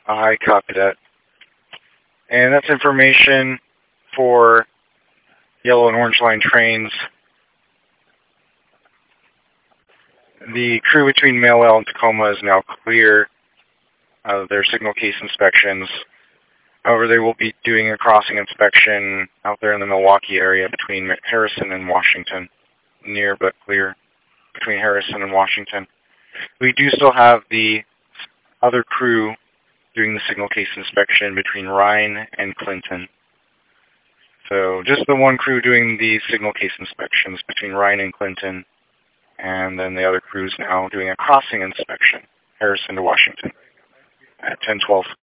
I copy that. And that's information for Yellow and Orange Line trains. The crew between Mail and Tacoma is now clear of their signal case inspections. However, they will be doing a crossing inspection out there in the Milwaukee area between Harrison and Washington. Near but clear between Harrison and Washington. We do still have the other crew doing the signal case inspection between Rhine and Clinton. So just the one crew doing the signal case inspections between Rhine and Clinton, and then the other crew's now doing a crossing inspection, Harrison to Washington, at 10:12.